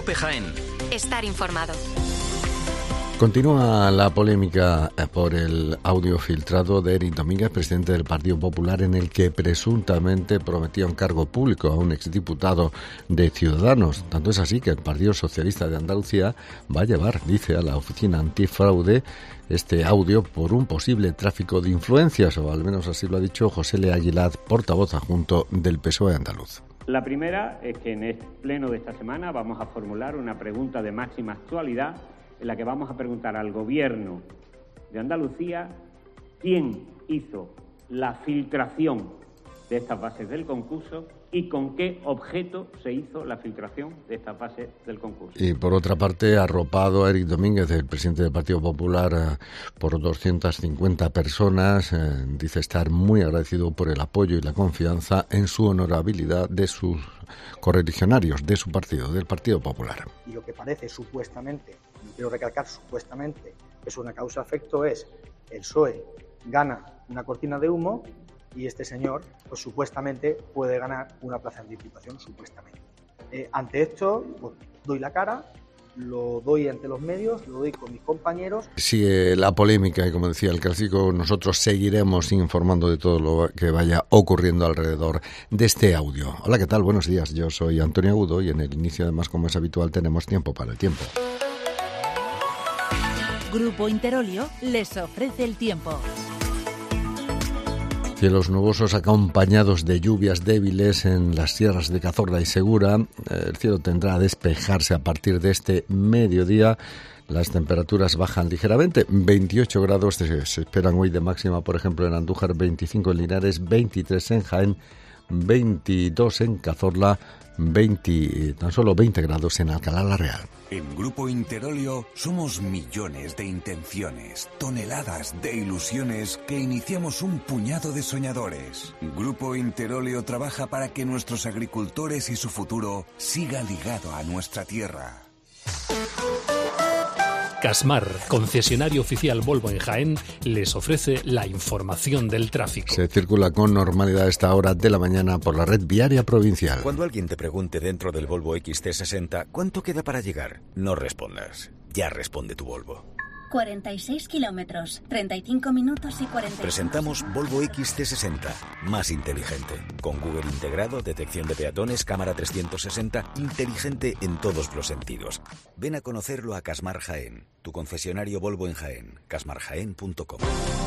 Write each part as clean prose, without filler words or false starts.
COPE Jaén. Estar informado. Continúa la polémica por el audio filtrado de Eric Domínguez, presidente del Partido Popular, en el que presuntamente prometía un cargo público a un exdiputado de Ciudadanos. Tanto es así que el Partido Socialista de Andalucía va a llevar, dice, a la Oficina Antifraude este audio por un posible tráfico de influencias, o al menos así lo ha dicho José L. Aguilar, portavoz adjunto del PSOE andaluz. La primera es que en el pleno de esta semana vamos a formular una pregunta de máxima actualidad en la que vamos a preguntar al Gobierno de Andalucía quién hizo la filtración de estas bases del concurso y con qué objeto se hizo la filtración de estas bases del concurso. Y por otra parte, arropado a Eric Domínguez, el presidente del Partido Popular, por 250 personas, dice estar muy agradecido por el apoyo y la confianza en su honorabilidad de sus correligionarios, de su partido, del Partido Popular. Y lo que parece supuestamente, quiero recalcar supuestamente, es una causa-efecto, es el PSOE gana una cortina de humo y este señor, pues supuestamente puede ganar una plaza de diputación, supuestamente. Ante esto, pues, doy la cara, lo doy ante los medios, lo doy con mis compañeros. Sigue la polémica y, como decía el clásico, nosotros seguiremos informando de todo lo que vaya ocurriendo alrededor de este audio. Hola, ¿qué tal? Buenos días, yo soy Antonio Agudo y en el inicio, además, como es habitual, tenemos tiempo para el tiempo. Grupo Interolio les ofrece el tiempo. Cielos nubosos acompañados de lluvias débiles en las sierras de Cazorla y Segura. El cielo tendrá a despejarse a partir de este mediodía. Las temperaturas bajan ligeramente. 28 grados se esperan hoy de máxima, por ejemplo, en Andújar, 25 en Linares, 23 en Jaén, 22 en Cazorla, tan solo 20 grados en Alcalá la Real. En Grupo Interolio somos millones de intenciones, toneladas de ilusiones que iniciamos un puñado de soñadores. Grupo Interolio trabaja para que nuestros agricultores y su futuro siga ligado a nuestra tierra. Casmar, concesionario oficial Volvo en Jaén, les ofrece la información del tráfico. Se circula con normalidad a esta hora de la mañana por la red viaria provincial. Cuando alguien te pregunte dentro del Volvo XC60 ¿cuánto queda para llegar? No respondas. Ya responde tu Volvo. 46 kilómetros, 35 minutos y 40. Presentamos Volvo XC60, más inteligente. Con Google integrado, detección de peatones, cámara 360, inteligente en todos los sentidos. Ven a conocerlo a Casmar Jaén, tu concesionario Volvo en Jaén, casmarjaén.com.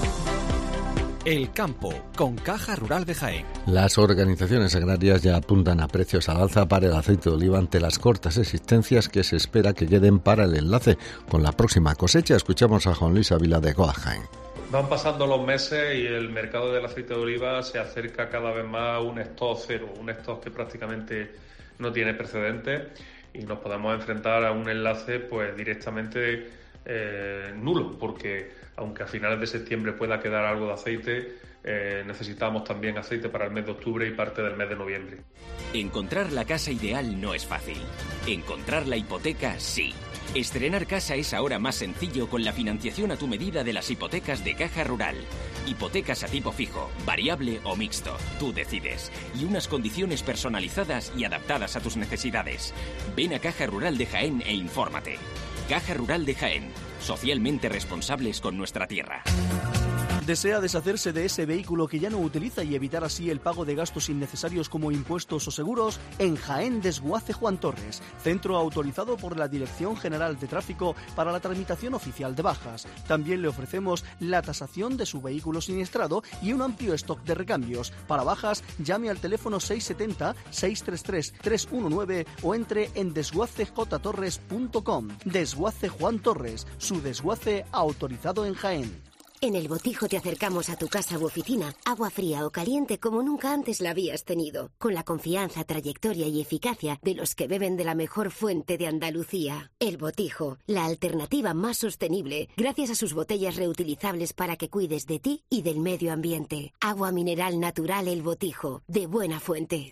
El campo, con Caja Rural de Jaén. Las organizaciones agrarias ya apuntan a precios al alza para el aceite de oliva ante las cortas existencias que se espera que queden para el enlace con la próxima cosecha. Escuchamos a Juan Luis Ávila de COAG Jaén. Van pasando los meses y el mercado del aceite de oliva se acerca cada vez más a un stock cero, un stock que prácticamente no tiene precedentes y nos podemos enfrentar a un enlace pues directamente nulo, porque aunque a finales de septiembre pueda quedar algo de aceite, necesitamos también aceite para el mes de octubre y parte del mes de noviembre. Encontrar la casa ideal no es fácil. Encontrar la hipoteca, sí. Estrenar casa es ahora más sencillo con la financiación a tu medida de las hipotecas de Caja Rural. Hipotecas a tipo fijo, variable o mixto. Tú decides. Y unas condiciones personalizadas y adaptadas a tus necesidades. Ven a Caja Rural de Jaén e infórmate. Caja Rural de Jaén. Socialmente responsables con nuestra tierra. ¿Desea deshacerse de ese vehículo que ya no utiliza y evitar así el pago de gastos innecesarios como impuestos o seguros? En Jaén Desguace Juan Torres, centro autorizado por la Dirección General de Tráfico para la tramitación oficial de bajas. También le ofrecemos la tasación de su vehículo siniestrado y un amplio stock de recambios. Para bajas, llame al teléfono 670-633-319 o entre en desguacejtorres.com. Desguace Juan Torres, su desguace autorizado en Jaén. En El Botijo te acercamos a tu casa u oficina, agua fría o caliente como nunca antes la habías tenido, con la confianza, trayectoria y eficacia de los que beben de la mejor fuente de Andalucía. El Botijo, la alternativa más sostenible, gracias a sus botellas reutilizables para que cuides de ti y del medio ambiente. Agua mineral natural El Botijo, de buena fuente.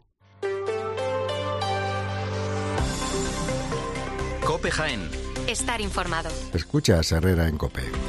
COPE Jaén. Estar informado. Escucha a Herrera en COPE.